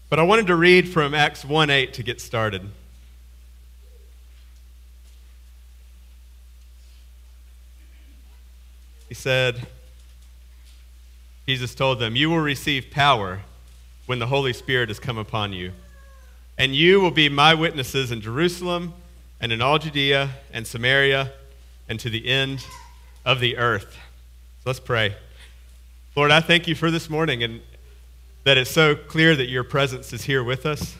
But I wanted to read from Acts 1:8 to get started. He said, Jesus told them, "You will receive power when the Holy Spirit has come upon you, and you will be my witnesses in Jerusalem and in all Judea and Samaria and to the end of the earth." So let's pray. Lord, I thank you for this morning and that it's so clear that your presence is here with us.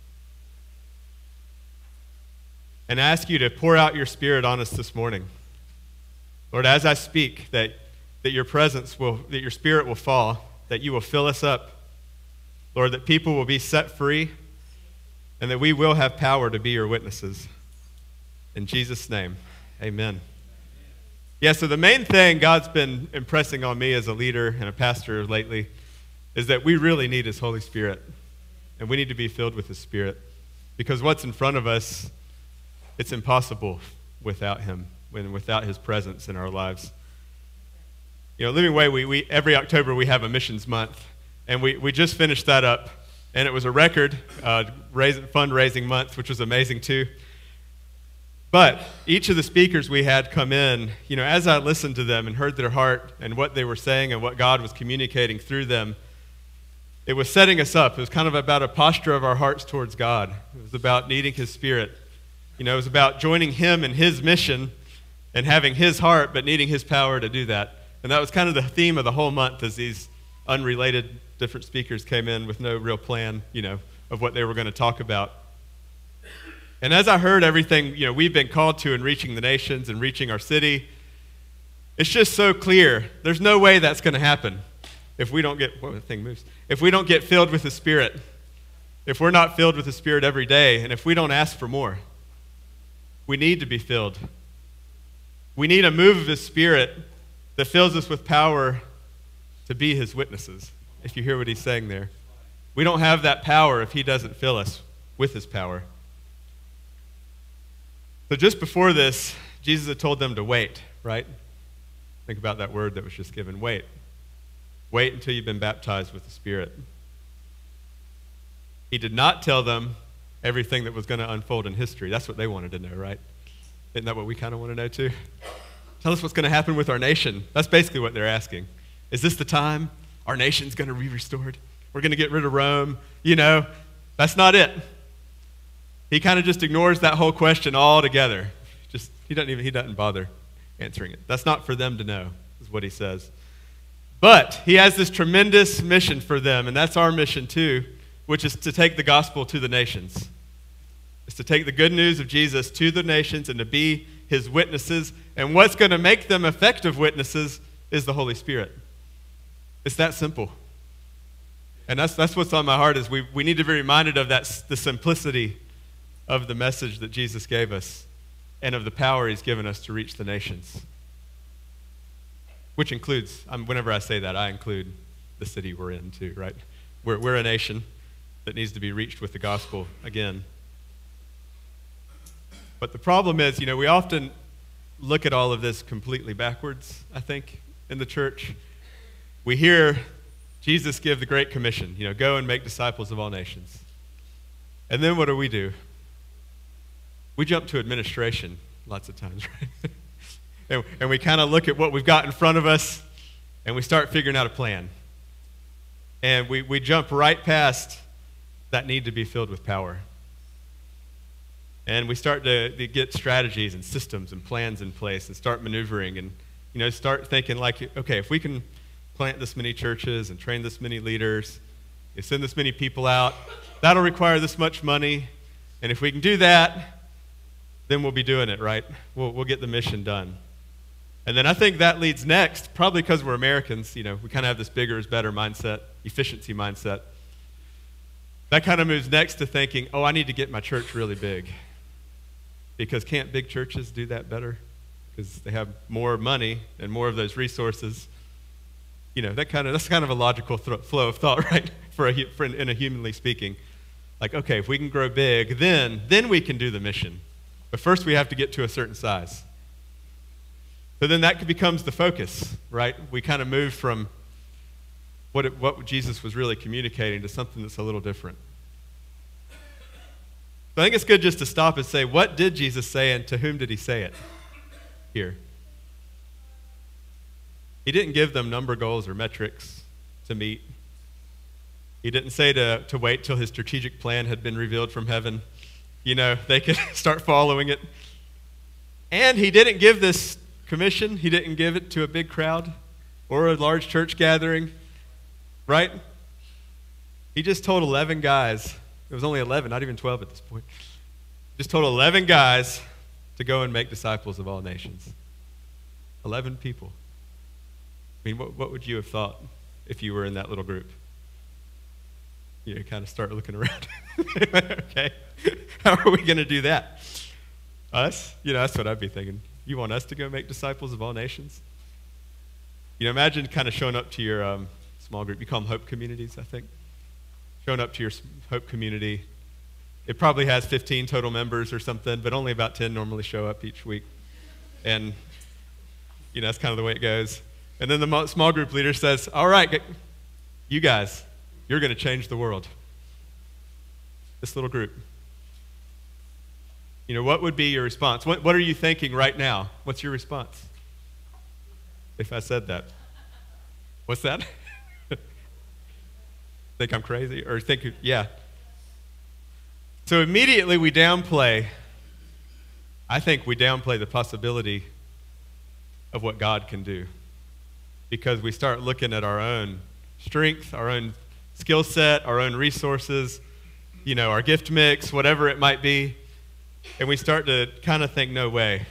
And I ask you to pour out your Spirit on us this morning. Lord, as I speak, that your presence that your Spirit will fall, that you will fill us up. Lord, that people will be set free, and that we will have power to be your witnesses. In Jesus' name, amen. Yeah, so the main thing God's been impressing on me as a leader and a pastor lately is that we really need his Holy Spirit, and we need to be filled with his Spirit, because what's in front of us, it's impossible without him, without his presence in our lives. You know, Living Way, we every October we have a missions month, and we just finished that up, and it was a record fundraising month, which was amazing too. But each of the speakers we had come in, you know, as I listened to them and heard their heart and what they were saying and what God was communicating through them, it was setting us up. It was kind of about a posture of our hearts towards God. It was about needing his Spirit. You know, it was about joining him in his mission and having his heart, but needing his power to do that. And that was kind of the theme of the whole month as these unrelated different speakers came in with no real plan, you know, of what they were going to talk about. And as I heard everything, you know, we've been called to in reaching the nations and reaching our city, it's just so clear. There's no way that's going to happen if we don't get, the thing moves, if we don't get filled with the Spirit, if we're not filled with the Spirit every day, and if we don't ask for more. We need to be filled. We need a move of his Spirit that fills us with power to be his witnesses, if you hear what he's saying there. We don't have that power if he doesn't fill us with his power. So just before this, Jesus had told them to wait, right? Think about that word that was just given, wait. Wait until you've been baptized with the Spirit. He did not tell them everything that was going to unfold in history. That's what they wanted to know, right? Isn't that what we kind of want to know too? Tell us what's going to happen with our nation. That's basically what they're asking. Is this the time our nation's going to be restored? We're going to get rid of Rome? You know, that's not it. He kind of just ignores that whole question altogether. He doesn't bother answering it. That's not for them to know, is what he says. But he has this tremendous mission for them, and that's our mission too, which is to take the gospel to the nations. It's to take the good news of Jesus to the nations and to be his witnesses. And what's going to make them effective witnesses is the Holy Spirit. It's that simple. And that's what's on my heart, is we need to be reminded of that, the simplicity of the message that Jesus gave us and of the power he's given us to reach the nations. Which includes, whenever I say that, I include the city we're in too, right? We're a nation that needs to be reached with the gospel again. But the problem is, you know, we often look at all of this completely backwards, I think, in the church. We hear Jesus give the Great Commission, you know, go and make disciples of all nations. And then what do? We jump to administration lots of times, right? and we kind of look at what we've got in front of us, and we start figuring out a plan. And we jump right past that need to be filled with power. And we start to get strategies and systems and plans in place and start maneuvering and, you know, start thinking like, okay, if we can plant this many churches and train this many leaders, and send this many people out, that'll require this much money. And if we can do that, then we'll be doing it, right? We'll get the mission done. And then I think that leads next, probably because we're Americans, you know, we kind of have this bigger is better mindset, efficiency mindset. That kind of moves next to thinking, oh, I need to get my church really big. Because can't big churches do that better? Because they have more money and more of those resources. You know, that's kind of a logical flow of thought, right? In a humanly speaking. Like, okay, if we can grow big, then we can do the mission. But first we have to get to a certain size. So then that becomes the focus, right? We kind of move from what Jesus was really communicating to something that's a little different. So I think it's good just to stop and say, what did Jesus say and to whom did he say it here? He didn't give them number goals or metrics to meet. He didn't say to wait till his strategic plan had been revealed from heaven. They could start following it. And he didn't give this commission. He didn't give it to a big crowd or a large church gathering, right? He just told 11 guys. It was only 11, not even 12 at this point. Just told 11 guys to go and make disciples of all nations. 11 people. I mean, what would you have thought if you were in that little group? You kind of start looking around. Okay, how are we going to do that? Us? That's what I'd be thinking. You want us to go make disciples of all nations? Imagine kind of showing up to your small group. You call them Hope Communities, I think. Showing up to your Hope Community. It probably has 15 total members or something, but only about 10 normally show up each week. And, that's kind of the way it goes. And then the small group leader says, all right, you guys, you're going to change the world. This little group. What would be your response? What are you thinking right now? What's your response? If I said that. What's that? Think I'm crazy? Or think, yeah. So immediately we downplay, I think we downplay the possibility of what God can do. Because we start looking at our own strength, our own skill set, our own resources, our gift mix, whatever it might be, and we start to kind of think, no way.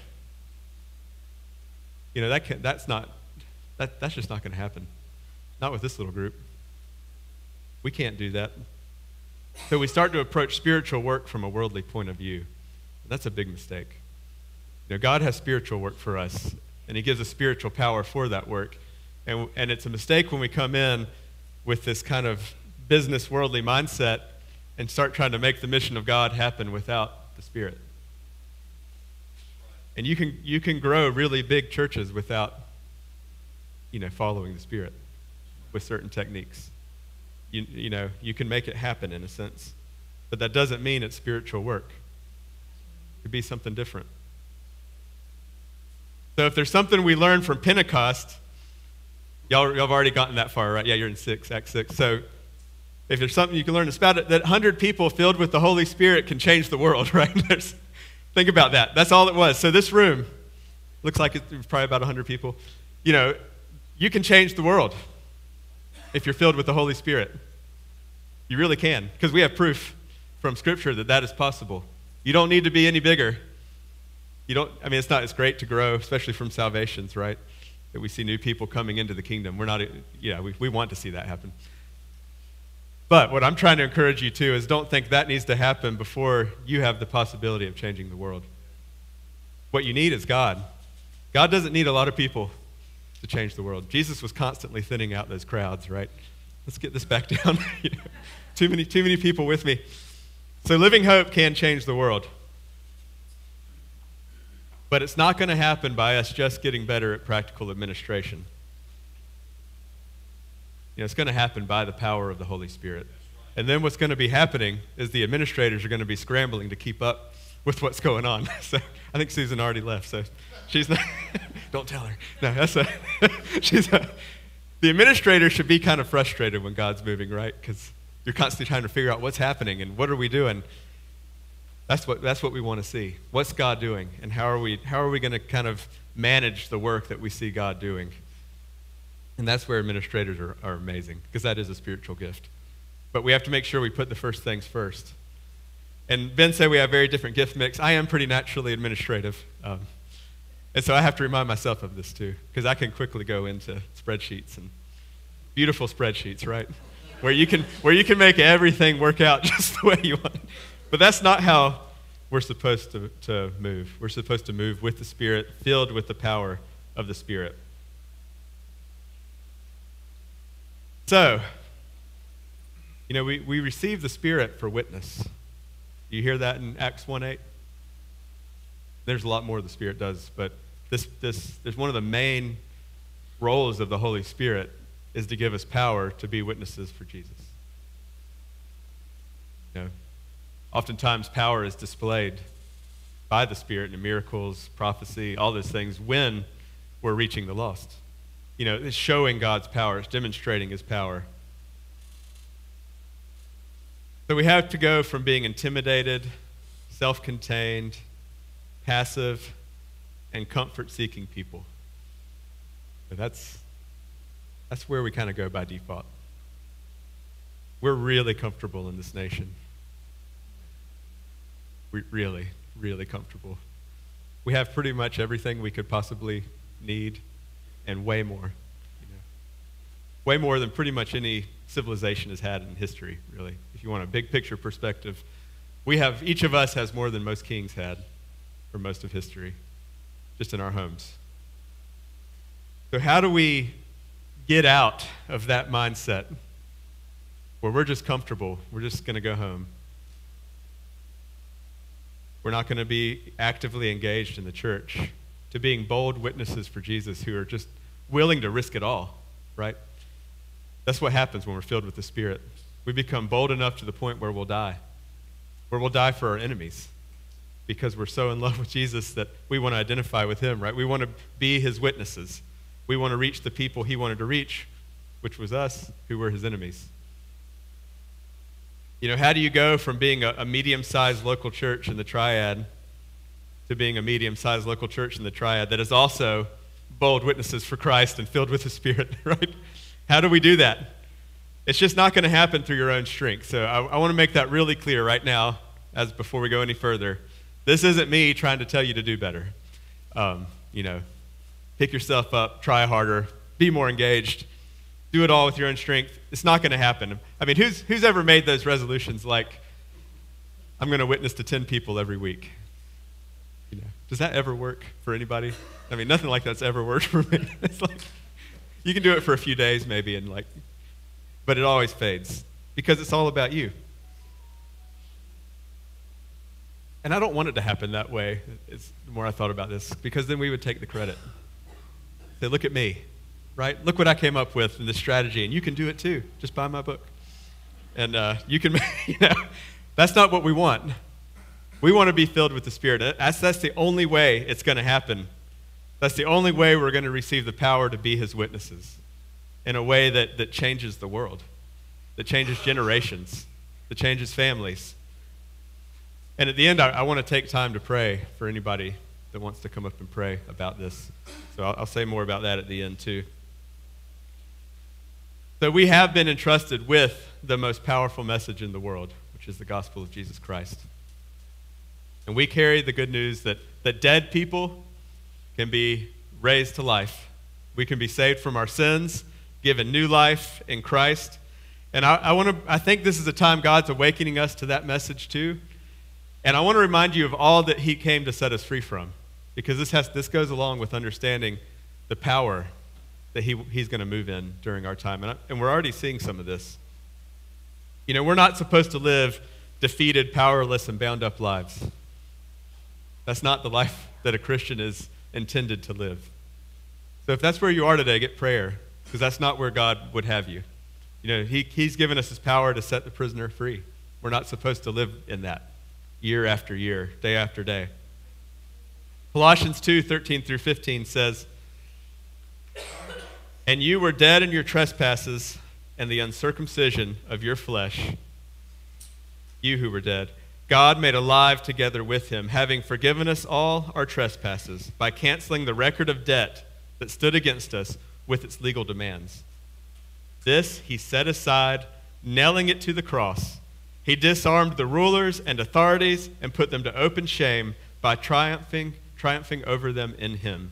That's just not going to happen. Not with this little group. We can't do that. So we start to approach spiritual work from a worldly point of view. That's a big mistake. God has spiritual work for us, and he gives us spiritual power for that work. And it's a mistake when we come in with this kind of business worldly mindset and start trying to make the mission of God happen without the Spirit. And you can grow really big churches without, following the Spirit with certain techniques. You can make it happen in a sense, but that doesn't mean it's spiritual work. It could be something different. So if there's something we learn from Pentecost, y'all have already gotten that far, right? Yeah, you're in Act 6. So if there's something you can learn, it's about it, that 100 people filled with the Holy Spirit can change the world, right? Think about that. That's all it was. So this room, looks like it was probably about 100 people. You can change the world if you're filled with the Holy Spirit. You really can, because we have proof from Scripture that is possible. You don't need to be any bigger. It's great to grow, especially from salvations, right? That we see new people coming into the kingdom. We want to see that happen. But what I'm trying to encourage you to is don't think that needs to happen before you have the possibility of changing the world. What you need is God. God doesn't need a lot of people to change the world. Jesus was constantly thinning out those crowds, right? Let's get this back down. Too many people with me. So Living Hope can change the world. But it's not going to happen by us just getting better at practical administration. It's going to happen by the power of the Holy Spirit. And then what's going to be happening is the administrators are going to be scrambling to keep up with what's going on. So I think Susan already left, so she's not, don't tell her. No, the administrator should be kind of frustrated when God's moving, right? Because you're constantly trying to figure out what's happening and what are we doing. That's what we want to see. What's God doing, and how are we going to kind of manage the work that we see God doing? And that's where administrators are amazing, because that is a spiritual gift. But we have to make sure we put the first things first. And Ben said we have very different gift mix. I am pretty naturally administrative. And so I have to remind myself of this too, because I can quickly go into spreadsheets, and beautiful spreadsheets, right? Where you can make everything work out just the way you want. But that's not how we're supposed to move. We're supposed to move with the Spirit, filled with the power of the Spirit. So, we receive the Spirit for witness. You hear that in Acts 1:8? There's a lot more the Spirit does, but there's one of the main roles of the Holy Spirit is to give us power to be witnesses for Jesus. Oftentimes, power is displayed by the Spirit in miracles, prophecy, all those things when we're reaching the lost. You know, it's showing God's power. It's demonstrating his power. So we have to go from being intimidated, self-contained, passive, and comfort-seeking people. But that's where we kind of go by default. We're really comfortable in this nation. We're really, really comfortable. We have pretty much everything we could possibly need and way more. You know, way more than pretty much any civilization has had in history, really. If you want a big picture perspective, each of us has more than most kings had for most of history, just in our homes. So how do we get out of that mindset where we're just comfortable, we're just going to go home? We're not going to be actively engaged in the church, to being bold witnesses for Jesus who are just willing to risk it all, right? That's what happens when we're filled with the Spirit. We become bold enough to the point where we'll die for our enemies, because we're so in love with Jesus that we want to identify with him, right? We want to be his witnesses. We want to reach the people he wanted to reach, which was us, who were his enemies. You know, how do you go from being a medium-sized local church in the Triad to being a medium-sized local church in the Triad that is also bold witnesses for Christ and filled with the Spirit, right? How do we do that? It's just not going to happen through your own strength. So I want to make that really clear right now, as before we go any further. This isn't me trying to tell you to do better. You know, pick yourself up, try harder, be more engaged, do it all with your own strength. It's not going to happen. I mean, who's ever made those resolutions like, I'm going to witness to 10 people every week? You know, does that ever work for anybody? I mean, nothing like that's ever worked for me. It's like, you can do it for a few days maybe, but it always fades because it's all about you. And I don't want it to happen that way, the more I thought about this, because then we would take the credit. Say, look at me, right? Look what I came up with in this strategy, and you can do it too. Just buy my book. And you can, you know, that's not what we want. We want to be filled with the Spirit. That's the only way it's going to happen. That's the only way we're going to receive the power to be his witnesses in a way that changes the world, that changes generations, that changes families. And at the end, I want to take time to pray for anybody that wants to come up and pray about this. So I'll say more about that at the end too. So we have been entrusted with the most powerful message in the world, which is the gospel of Jesus Christ. And we carry the good news that dead people can be raised to life. We can be saved from our sins, given new life in Christ. And I think this is a time God's awakening us to that message too. And I want to remind you of all that he came to set us free from, because this goes along with understanding the power that he's going to move in during our time. And we're already seeing some of this. You know, we're not supposed to live defeated, powerless, and bound up lives. That's not the life that a Christian is intended to live. So if that's where you are today, get prayer, because that's not where God would have you. You know, he's given us his power to set the prisoner free. We're not supposed to live in that year after year, day after day. Colossians 2:13-15 says, "And you were dead in your trespasses and the uncircumcision of your flesh, you who were dead, God made alive together with him, having forgiven us all our trespasses by canceling the record of debt that stood against us with its legal demands. This he set aside, nailing it to the cross. He disarmed the rulers and authorities and put them to open shame by triumphing over them in him."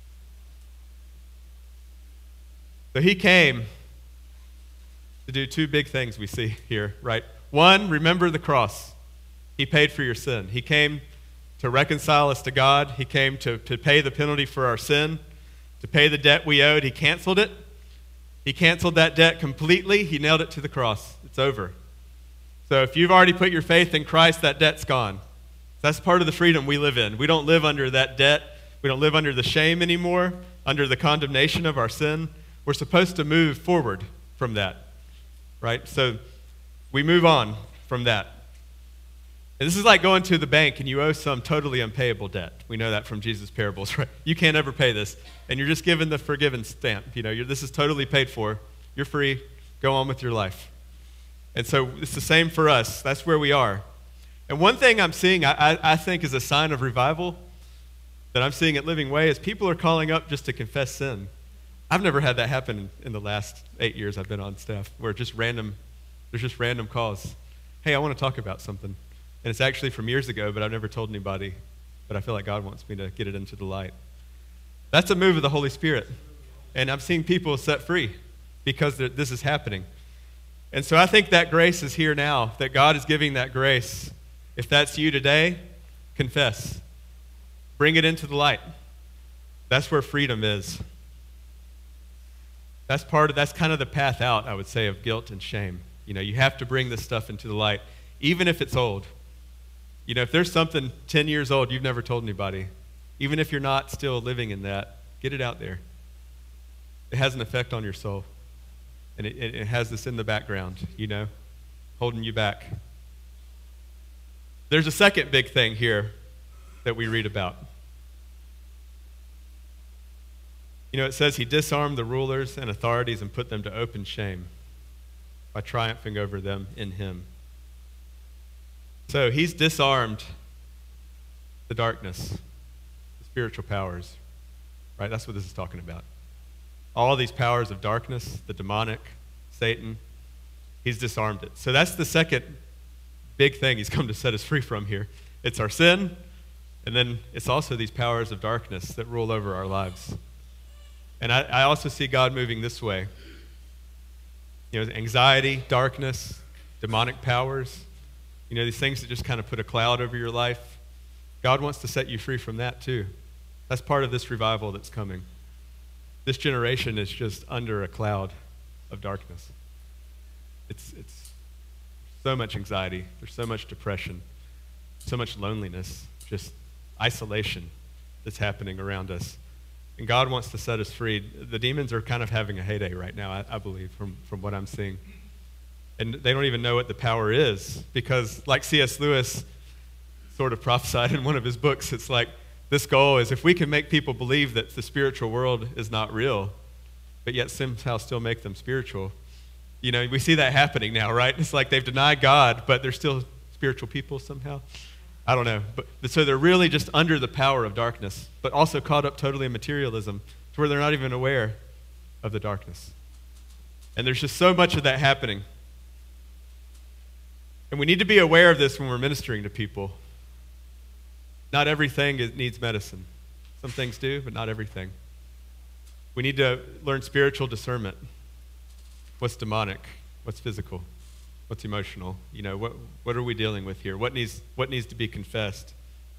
So he came to do two big things we see here, right? One, remember the cross. He paid for your sin. He came to reconcile us to God. He came to pay the penalty for our sin, to pay the debt we owed. He canceled it. He canceled that debt completely. He nailed it to the cross. It's over. So if you've already put your faith in Christ, that debt's gone. That's part of the freedom we live in. We don't live under that debt. We don't live under the shame anymore, under the condemnation of our sin. We're supposed to move forward from that, right? So we move on from that. And this is like going to the bank and you owe some totally unpayable debt. We know that from Jesus' parables, right? You can't ever pay this. And you're just given the forgiven stamp. This is totally paid for. You're free. Go on with your life. And so it's the same for us. That's where we are. And one thing I'm seeing, I think, is a sign of revival that I'm seeing at Living Way is people are calling up just to confess sin. I've never had that happen in the last 8 years I've been on staff, where there's just random calls. Hey, I want to talk about something. And it's actually from years ago, but I've never told anybody. But I feel like God wants me to get it into the light. That's a move of the Holy Spirit. And I'm seeing people set free because this is happening. And so I think that grace is here now, that God is giving that grace. If that's you today, confess. Bring it into the light. That's where freedom is. That's kind of the path out, I would say, of guilt and shame. You have to bring this stuff into the light, even if it's old. If there's something 10 years old you've never told anybody, even if you're not still living in that, get it out there. It has an effect on your soul. And it has this in the background, holding you back. There's a second big thing here that we read about. It says he disarmed the rulers and authorities and put them to open shame by triumphing over them in him. So he's disarmed the darkness, the spiritual powers, right? That's what this is talking about. All these powers of darkness, the demonic, Satan, he's disarmed it. So that's the second big thing he's come to set us free from here. It's our sin, and then it's also these powers of darkness that rule over our lives. And I also see God moving this way. Anxiety, darkness, demonic powers, these things that just kind of put a cloud over your life. God wants to set you free from that too. That's part of this revival that's coming. This generation is just under a cloud of darkness. It's so much anxiety. There's so much depression, so much loneliness, just isolation that's happening around us. And God wants to set us free. The demons are kind of having a heyday right now, I believe, from what I'm seeing. And they don't even know what the power is because, like C.S. Lewis sort of prophesied in one of his books, it's like this goal is if we can make people believe that the spiritual world is not real, but yet somehow still make them spiritual. We see that happening now, right? It's like they've denied God, but they're still spiritual people somehow. I don't know. But so they're really just under the power of darkness, but also caught up totally in materialism to where they're not even aware of the darkness. And there's just so much of that happening. And we need to be aware of this when we're ministering to people. Not everything needs medicine. Some things do, but not everything. We need to learn spiritual discernment. What's demonic? What's physical? What's emotional? What are we dealing with here? What needs to be confessed?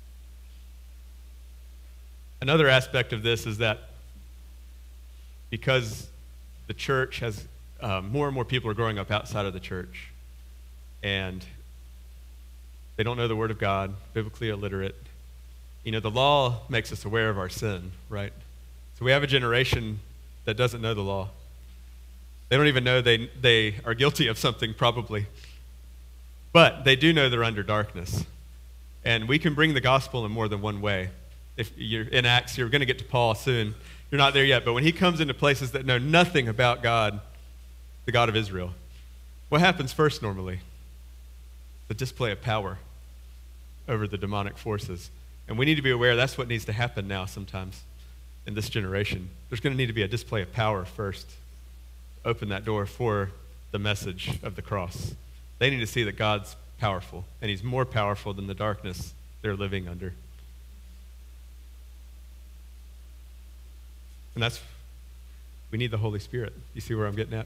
Another aspect of this is that because the church has, more and more people are growing up outside of the church, and they don't know the Word of God, biblically illiterate. The law makes us aware of our sin, right? So we have a generation that doesn't know the law. They don't even know they are guilty of something, probably. But they do know they're under darkness. And we can bring the gospel in more than one way. If you're in Acts, you're going to get to Paul soon. You're not there yet. But when he comes into places that know nothing about God, the God of Israel, what happens first normally? The display of power over the demonic forces. And we need to be aware that's what needs to happen now sometimes in this generation. There's going to need to be a display of power first. Open that door for the message of the cross. They need to see that God's powerful, and he's more powerful than the darkness they're living under. And we need the Holy Spirit. You see where I'm getting at?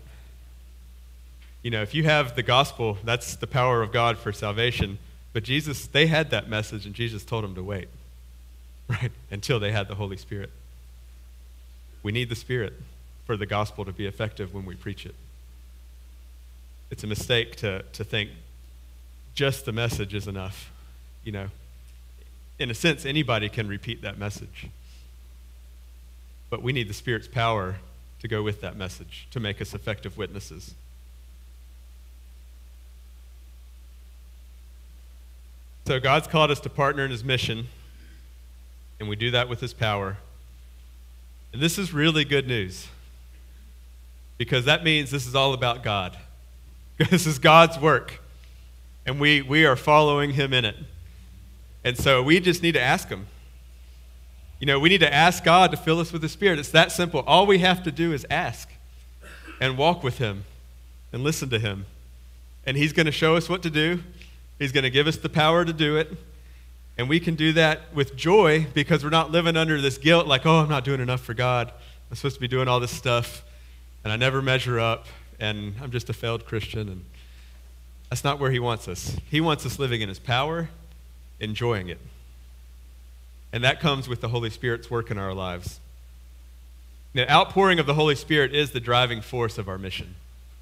If you have the gospel, that's the power of God for salvation. But they had that message, and Jesus told them to wait, right, until they had the Holy Spirit. We need the Spirit for the gospel to be effective when we preach it. It's a mistake to think just the message is enough. In a sense, anybody can repeat that message. But we need the Spirit's power to go with that message, to make us effective witnesses. So God's called us to partner in his mission, and we do that with his power. And this is really good news, because that means this is all about God. This is God's work, and we are following him in it. And so we just need to ask him. You know, we need to ask God to fill us with the Spirit. It's that simple. All we have to do is ask and walk with him and listen to him. And he's going to show us what to do. He's going to give us the power to do it. And we can do that with joy because we're not living under this guilt like, oh, I'm not doing enough for God. I'm supposed to be doing all this stuff, and I never measure up, and I'm just a failed Christian. And that's not where he wants us. He wants us living in his power, enjoying it. And that comes with the Holy Spirit's work in our lives. The outpouring of the Holy Spirit is the driving force of our mission.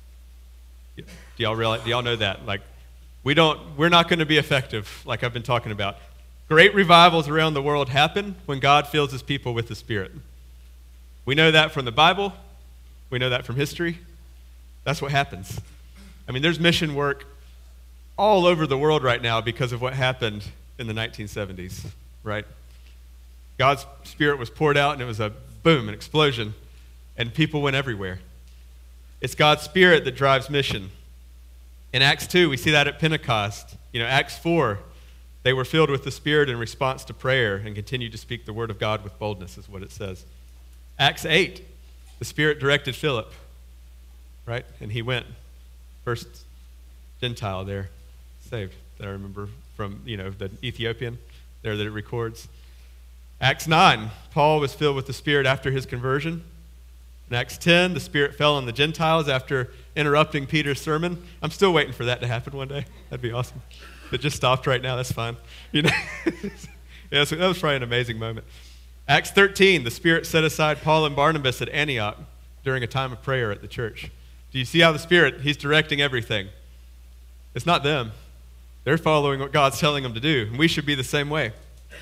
Do y'all realize? Do y'all know that? Like, we're not going to be effective, like I've been talking about. Great revivals around the world happen when God fills his people with the Spirit. We know that from the Bible. We know that from history. That's what happens. I mean, there's mission work all over the world right now because of what happened in the 1970s, right? God's Spirit was poured out, and it was a boom, an explosion, and people went everywhere. It's God's Spirit that drives mission. In Acts 2, we see that at Pentecost. You know, Acts 4, they were filled with the Spirit in response to prayer and continued to speak the word of God with boldness, is what it says. Acts 8, the Spirit directed Philip, right? And he went. First Gentile there, saved, that I remember from, you know, the Ethiopian there that it records. Acts 9, Paul was filled with the Spirit after his conversion. In Acts 10, the Spirit fell on the Gentiles after interrupting Peter's sermon. I'm still waiting for that to happen one day. That'd be awesome. If it just stopped right now, that's fine. You know, yeah, so that was probably an amazing moment. Acts 13, the Spirit set aside Paul and Barnabas at Antioch during a time of prayer at the church. Do you see how the Spirit, he's directing everything? It's not them. They're following what God's telling them to do, and we should be the same way.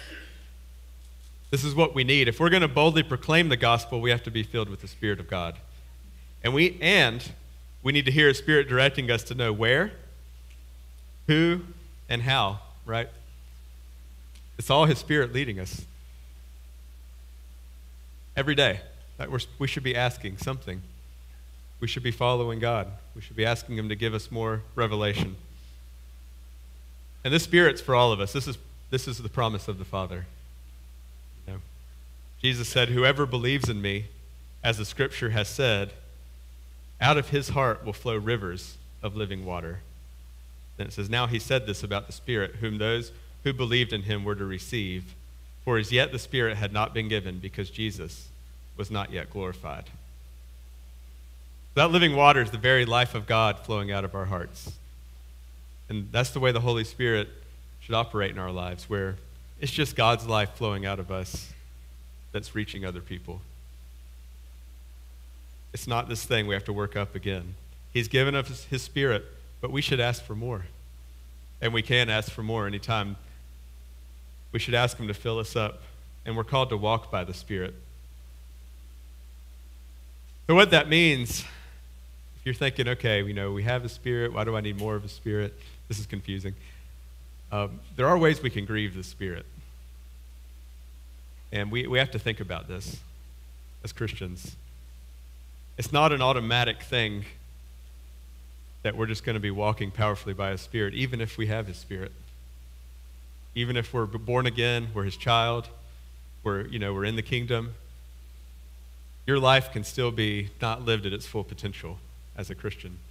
This is what we need. If we're going to boldly proclaim the gospel, we have to be filled with the Spirit of God. And we need to hear His Spirit directing us to know where, who, and how, right? It's all His Spirit leading us. Every day, we should be asking something. We should be following God. We should be asking Him to give us more revelation. And this Spirit's for all of us. This is the promise of the Father. You know, Jesus said, "Whoever believes in me, as the Scripture has said, out of his heart will flow rivers of living water." Then it says, "Now he said this about the Spirit, whom those who believed in him were to receive. For as yet the Spirit had not been given, because Jesus was not yet glorified." That living water is the very life of God flowing out of our hearts. And that's the way the Holy Spirit should operate in our lives, where it's just God's life flowing out of us that's reaching other people. It's not this thing we have to work up again. He's given us His Spirit, but we should ask for more. And we can ask for more anytime. We should ask Him to fill us up. And we're called to walk by the Spirit. So what that means, if you're thinking, okay, we have a Spirit, why do I need more of a Spirit? This is confusing. There are ways we can grieve the Spirit. And we have to think about this as Christians. It's not an automatic thing that we're just going to be walking powerfully by His Spirit, even if we have His Spirit. Even if we're born again, we're His child, we're in the kingdom. Your life can still be not lived at its full potential as a Christian.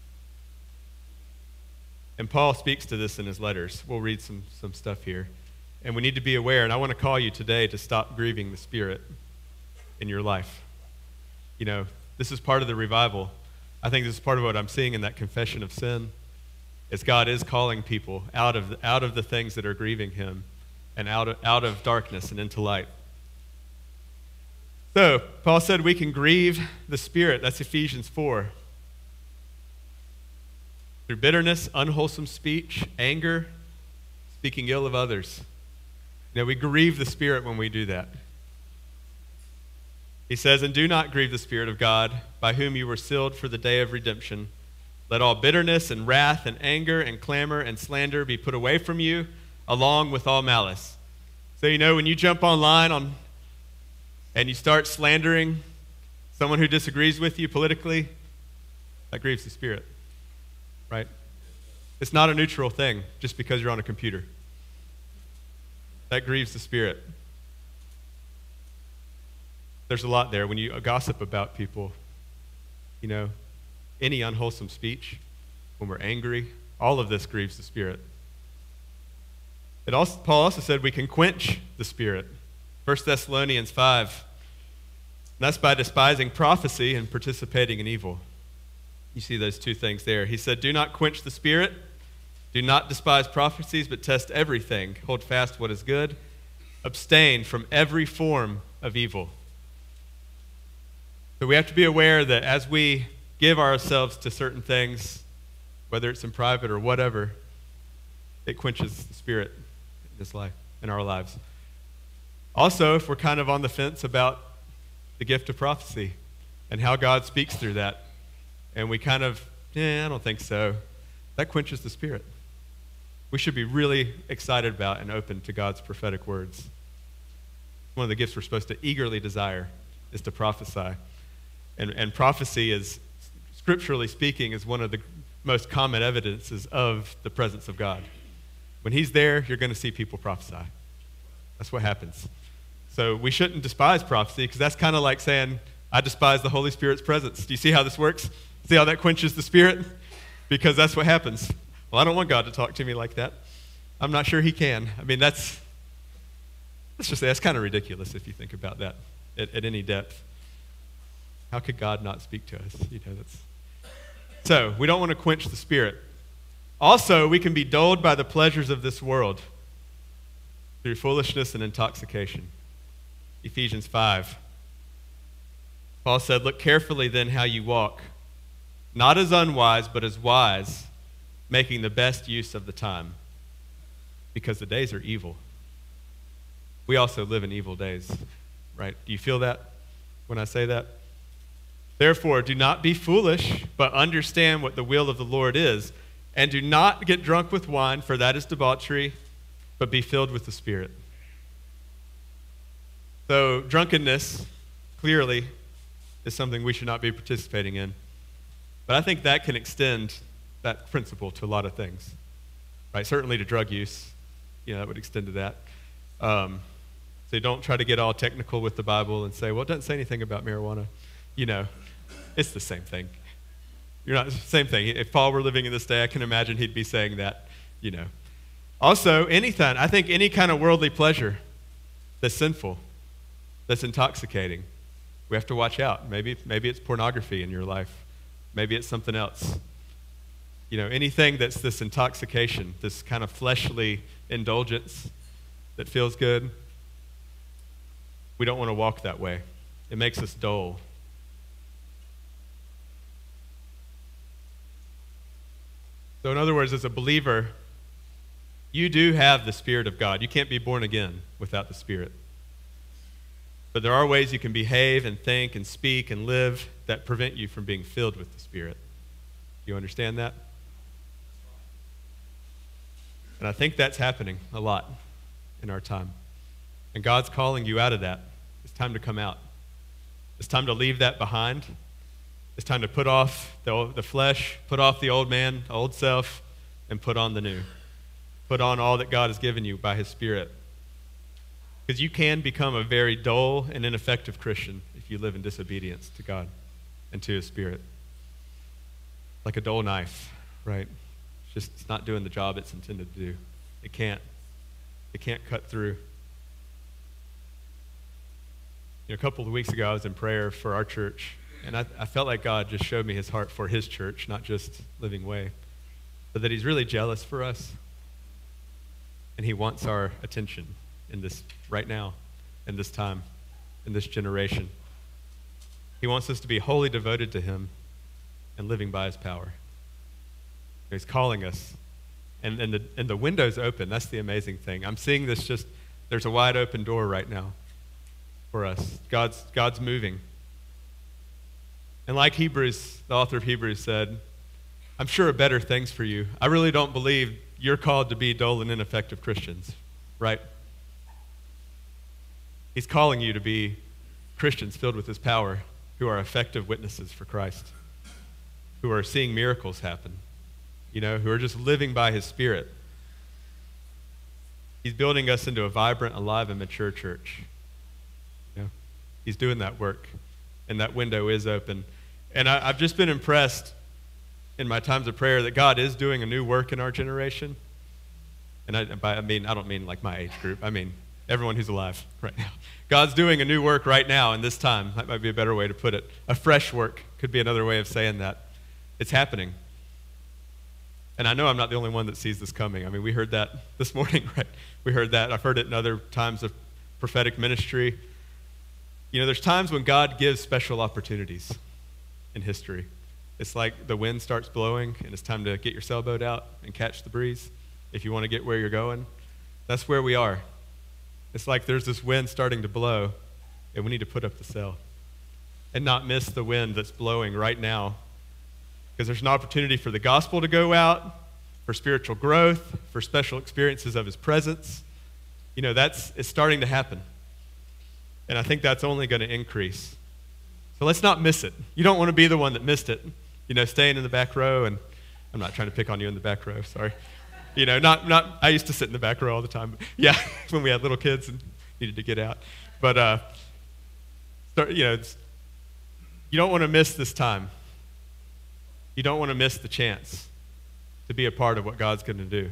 And Paul speaks to this in his letters. We'll read some stuff here. And we need to be aware, and I want to call you today to stop grieving the Spirit in your life. This is part of the revival. I think this is part of what I'm seeing in that confession of sin, is God is calling people out of the things that are grieving Him and out of darkness and into light. So, Paul said we can grieve the Spirit. That's Ephesians 4. Through bitterness, unwholesome speech, anger, speaking ill of others. We grieve the Spirit when we do that. He says, "And do not grieve the Spirit of God, by whom you were sealed for the day of redemption. Let all bitterness and wrath and anger and clamor and slander be put away from you, along with all malice. So, when you jump online and you start slandering someone who disagrees with you politically, that grieves the Spirit, right? It's not a neutral thing just because you're on a computer. That grieves the Spirit. There's a lot there. When you gossip about people, any unwholesome speech, when we're angry, all of this grieves the Spirit. Paul also said we can quench the Spirit. 1 Thessalonians 5. And that's by despising prophecy and participating in evil. You see those two things there. He said, do not quench the Spirit. Do not despise prophecies, but test everything. Hold fast what is good. Abstain from every form of evil. So we have to be aware that as we give ourselves to certain things, whether it's in private or whatever, it quenches the Spirit in this life, in our lives. Also, if we're kind of on the fence about the gift of prophecy and how God speaks through that, and we kind of, I don't think so, that quenches the Spirit. We should be really excited about and open to God's prophetic words. One of the gifts we're supposed to eagerly desire is to prophesy. And prophecy is, scripturally speaking, is one of the most common evidences of the presence of God. When he's there, you're going to see people prophesy. That's what happens. So we shouldn't despise prophecy, because that's kind of like saying, I despise the Holy Spirit's presence. Do you see how this works? See how that quenches the Spirit? Because that's what happens. Well, I don't want God to talk to me like that. I'm not sure he can. I mean, let's just say that's kind of ridiculous if you think about that at any depth. How could God not speak to us? So we don't want to quench the Spirit. Also, we can be dulled by the pleasures of this world through foolishness and intoxication. Ephesians 5. Paul said, look carefully then how you walk, not as unwise, but as wise, making the best use of the time, because the days are evil. We also live in evil days, right? Do you feel that when I say that? Therefore, do not be foolish, but understand what the will of the Lord is, and do not get drunk with wine, for that is debauchery, but be filled with the Spirit. So drunkenness, clearly, is something we should not be participating in. But I think that can extend that principle to a lot of things, right? Certainly to drug use, that would extend to that. So don't try to get all technical with the Bible and say, well, it doesn't say anything about marijuana. It's the same thing. Same thing. If Paul were living in this day, I can imagine he'd be saying that, Also, anything, I think any kind of worldly pleasure that's sinful, that's intoxicating, we have to watch out. Maybe it's pornography in your life. Maybe it's something else. Anything that's this intoxication, this kind of fleshly indulgence that feels good, we don't want to walk that way. It makes us dull. So in other words, as a believer, you do have the Spirit of God. You can't be born again without the Spirit. But there are ways you can behave and think and speak and live that prevent you from being filled with the Spirit. Do you understand that? And I think that's happening a lot in our time. And God's calling you out of that. It's time to come out. It's time to leave that behind. It's time to put off the flesh, put off the old man, the old self, and put on the new. Put on all that God has given you by his Spirit. Because you can become a very dull and ineffective Christian if you live in disobedience to God and to his Spirit. Like a dull knife, right? It's not doing the job it's intended to do. It can't cut through. A couple of weeks ago, I was in prayer for our church, and I felt like God just showed me his heart for his church, not just Living Way, but that he's really jealous for us, and he wants our attention in this right now, in this time, in this generation. He wants us to be wholly devoted to him and living by his power. He's calling us, and the window's open. That's the amazing thing. I'm seeing this there's a wide open door right now for us. God's moving. And like Hebrews, the author of Hebrews said, I'm sure of better things for you. I really don't believe you're called to be dull and ineffective Christians, right? He's calling you to be Christians filled with his power who are effective witnesses for Christ, who are seeing miracles happen, who are just living by his Spirit. He's building us into a vibrant, alive, and mature church. He's doing that work, and that window is open. And I've just been impressed in my times of prayer that God is doing a new work in our generation. And I don't mean like my age group. I mean everyone who's alive right now. God's doing a new work right now in this time. That might be a better way to put it. A fresh work could be another way of saying that. It's happening. And I know I'm not the only one that sees this coming. I mean, we heard that this morning, right? We heard that. I've heard it in other times of prophetic ministry. There's times when God gives special opportunities in history. It's like the wind starts blowing, and it's time to get your sailboat out and catch the breeze if you want to get where you're going. That's where we are. It's like there's this wind starting to blow, and we need to put up the sail and not miss the wind that's blowing right now, because there's an opportunity for the gospel to go out, for spiritual growth, for special experiences of his presence. It's starting to happen. And I think that's only going to increase. So let's not miss it. You don't want to be the one that missed it, staying in the back row. And I'm not trying to pick on you in the back row, sorry. I used to sit in the back row all the time. But yeah, when we had little kids and needed to get out. But, you don't want to miss this time. You don't want to miss the chance to be a part of what God's going to do.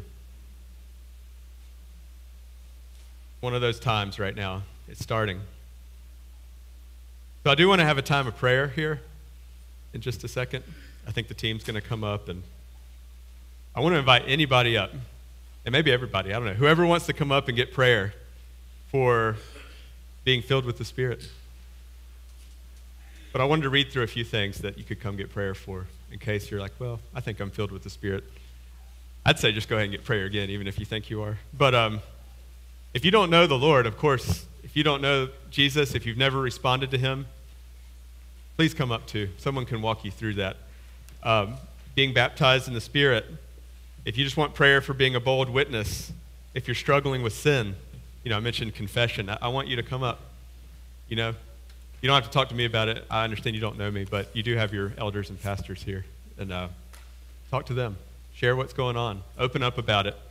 One of those times right now. It's starting. So I do want to have a time of prayer here in just a second. I think the team's going to come up, and I want to invite anybody up, and maybe everybody, I don't know, whoever wants to come up and get prayer for being filled with the Spirit. But I wanted to read through a few things that you could come get prayer for in case you're like, well, I think I'm filled with the Spirit. I'd say just go ahead and get prayer again, even if you think you are. But if you don't know the Lord, of course, if you don't know Jesus, if you've never responded to him, please come up too. Someone can walk you through that. Being baptized in the Spirit, if you just want prayer for being a bold witness, if you're struggling with sin, I mentioned confession. I want you to come up. You don't have to talk to me about it. I understand you don't know me, but you do have your elders and pastors here. And talk to them. Share what's going on. Open up about it.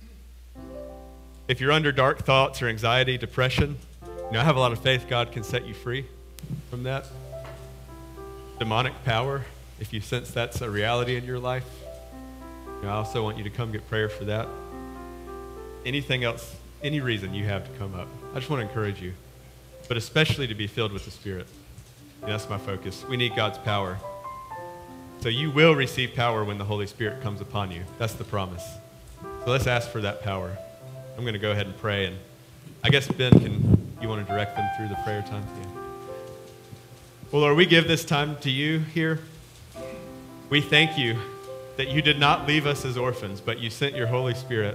If you're under dark thoughts or anxiety, depression, I have a lot of faith God can set you free from that. Demonic power, if you sense that's a reality in your life, I also want you to come get prayer for that. Anything else, any reason you have to come up, I just want to encourage you, but especially to be filled with the Spirit. That's my focus. We need God's power. So you will receive power when the Holy Spirit comes upon you. That's the promise. So let's ask for that power. I'm going to go ahead and pray, and I guess Ben, you want to direct them through the prayer time? Yeah. Well, Lord, we give this time to you here. We thank you that you did not leave us as orphans, but you sent your Holy Spirit.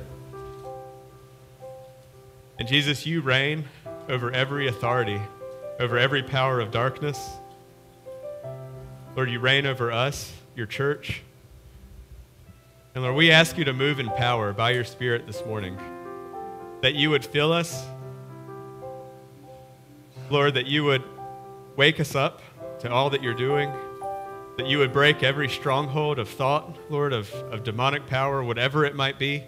And Jesus, you reign over every authority, over every power of darkness. Lord, you reign over us, your church. And Lord, we ask you to move in power by your Spirit this morning, that you would fill us. Lord, that you would wake us up to all that you're doing, that you would break every stronghold of thought, Lord, of demonic power, whatever it might be.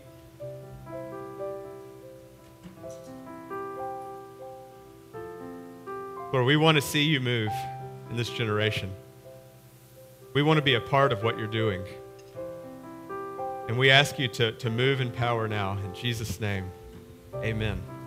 Lord, we want to see you move in this generation. We want to be a part of what you're doing. And we ask you to move in power now. In Jesus' name, amen.